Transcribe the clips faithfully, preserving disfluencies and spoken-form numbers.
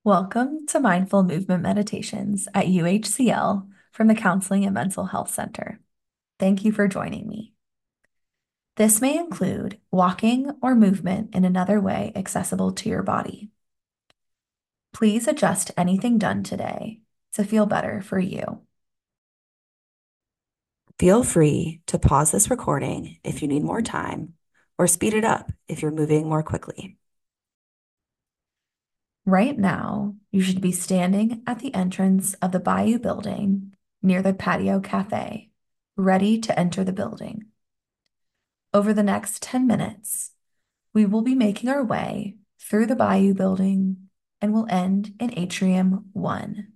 Welcome to Mindful Movement Meditations at U H C L from the Counseling and Mental Health Center. Thank you for joining me. This may include walking or movement in another way accessible to your body. Please adjust anything done today to feel better for you. Feel free to pause this recording if you need more time, or speed it up if you're moving more quickly. Right now, you should be standing at the entrance of the Bayou Building near the Patio Cafe, ready to enter the building. Over the next ten minutes, we will be making our way through the Bayou Building and will end in Atrium one.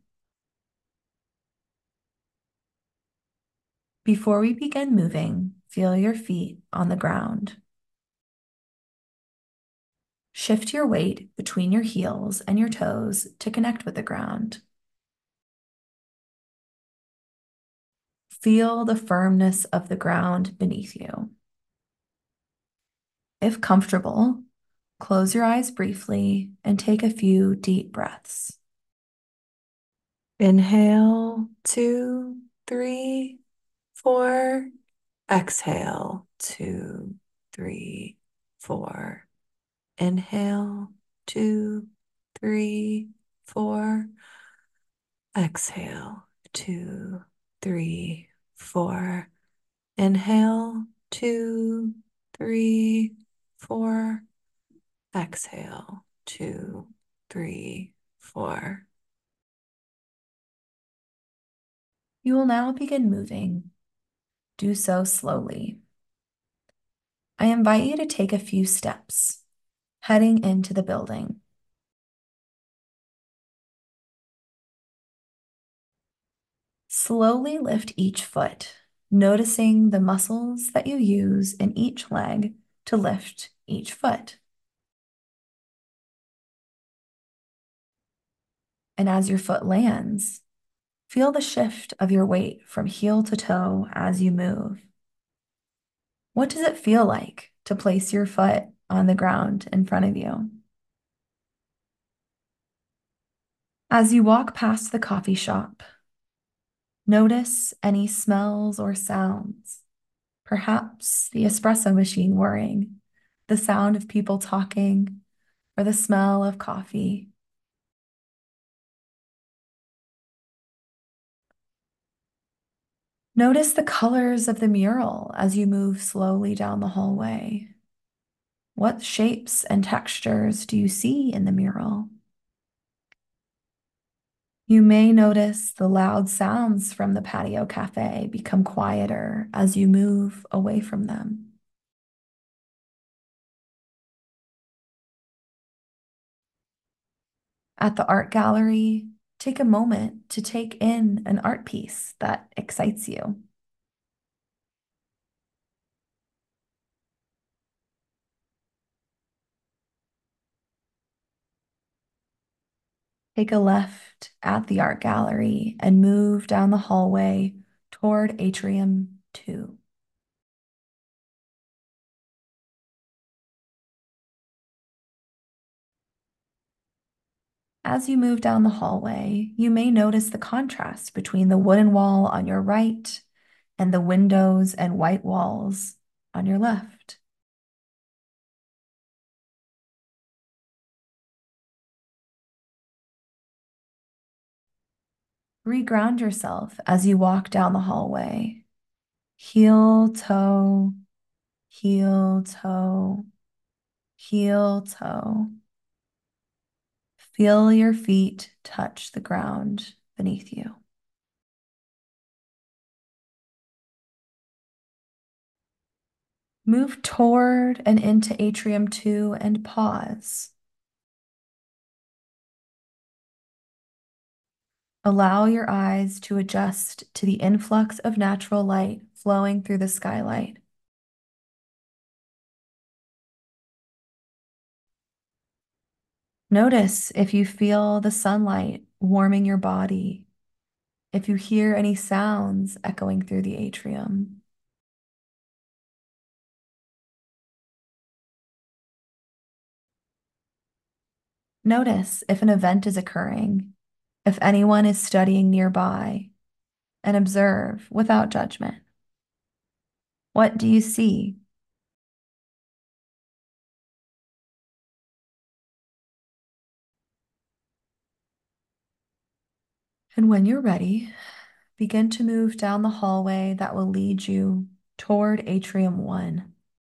Before we begin moving, feel your feet on the ground. Shift your weight between your heels and your toes to connect with the ground. Feel the firmness of the ground beneath you. If comfortable, close your eyes briefly and take a few deep breaths. Inhale, two, three, four. Exhale, two, three, four. Inhale, two, three, four. Exhale, two, three, four. Inhale, two, three, four. Exhale, two, three, four. You will now begin moving. Do so slowly. I invite you to take a few steps, heading into the building. Slowly lift each foot, noticing the muscles that you use in each leg to lift each foot. And as your foot lands, feel the shift of your weight from heel to toe as you move. What does it feel like to place your foot on the ground in front of you? As you walk past the coffee shop, notice any smells or sounds. Perhaps the espresso machine whirring, the sound of people talking, or the smell of coffee. Notice the colors of the mural as you move slowly down the hallway. What shapes and textures do you see in the mural? You may notice the loud sounds from the patio cafe become quieter as you move away from them. At the art gallery, take a moment to take in an art piece that excites you. Take a left at the art gallery and move down the hallway toward Atrium two. As you move down the hallway, you may notice the contrast between the wooden wall on your right and the windows and white walls on your left. Reground yourself as you walk down the hallway. Heel, toe, heel, toe, heel, toe. Feel your feet touch the ground beneath you. Move toward and into Atrium two and pause. Allow your eyes to adjust to the influx of natural light flowing through the skylight. Notice if you feel the sunlight warming your body, if you hear any sounds echoing through the atrium. Notice if an event is occurring, if anyone is studying nearby, and observe without judgment. What do you see? And when you're ready, begin to move down the hallway that will lead you toward Atrium one.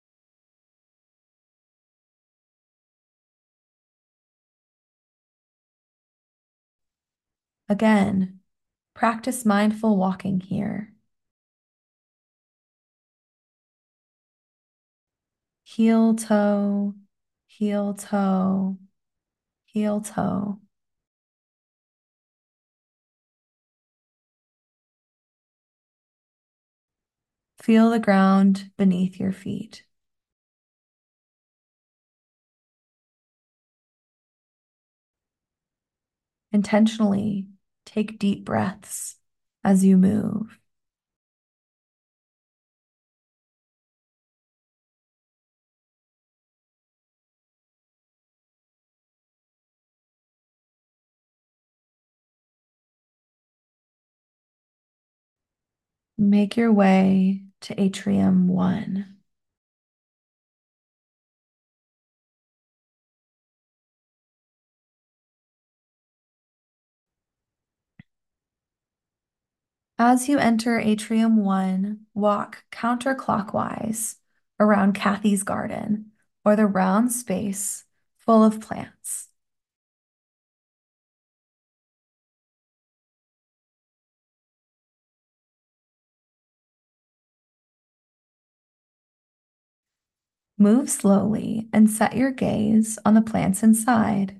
Again, practice mindful walking here. Heel toe, heel toe, heel toe. Feel the ground beneath your feet. Intentionally take deep breaths as you move. Make your way to Atrium one. As you enter Atrium one, walk counterclockwise around Kathy's garden or the round space full of plants. Move slowly and set your gaze on the plants inside.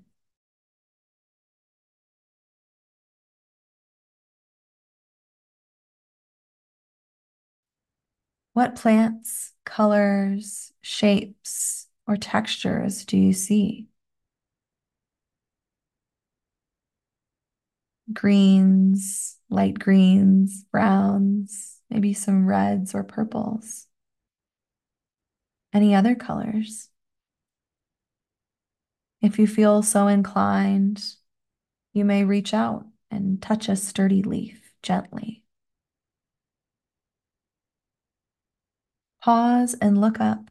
What plants, colors, shapes, or textures do you see? Greens, light greens, browns, maybe some reds or purples. Any other colors? If you feel so inclined, you may reach out and touch a sturdy leaf gently. Pause and look up.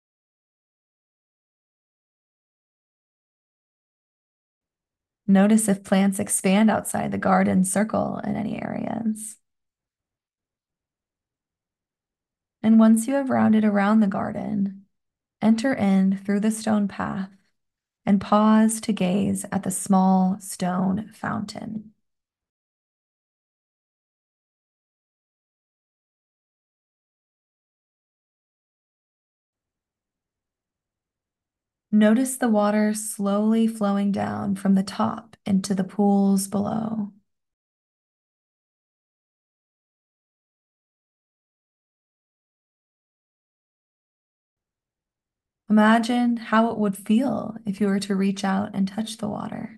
Notice if plants expand outside the garden circle in any areas. And once you have rounded around the garden, enter in through the stone path and pause to gaze at the small stone fountain. Notice the water slowly flowing down from the top into the pools below. Imagine how it would feel if you were to reach out and touch the water.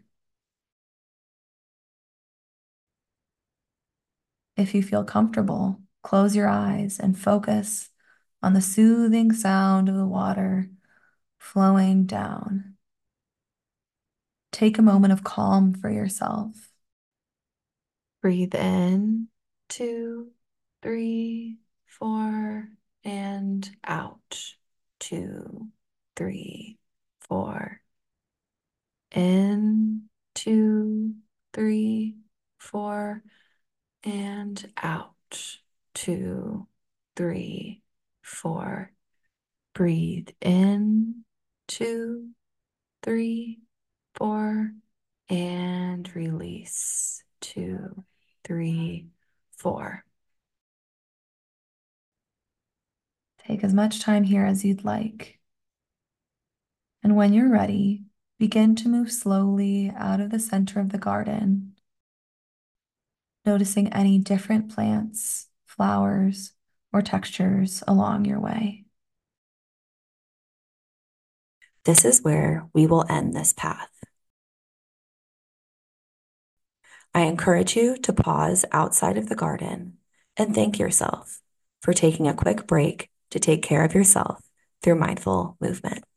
If you feel comfortable, close your eyes and focus on the soothing sound of the water flowing down. Take a moment of calm for yourself. Breathe in, two, three, four, and out, two, three, four. In, two, three, four, and out, two, three, four. Breathe in, two, three, four, and release, two, three, four. Take as much time here as you'd like. And when you're ready, begin to move slowly out of the center of the garden, noticing any different plants, flowers, or textures along your way. This is where we will end this path. I encourage you to pause outside of the garden and thank yourself for taking a quick break to take care of yourself through mindful movement.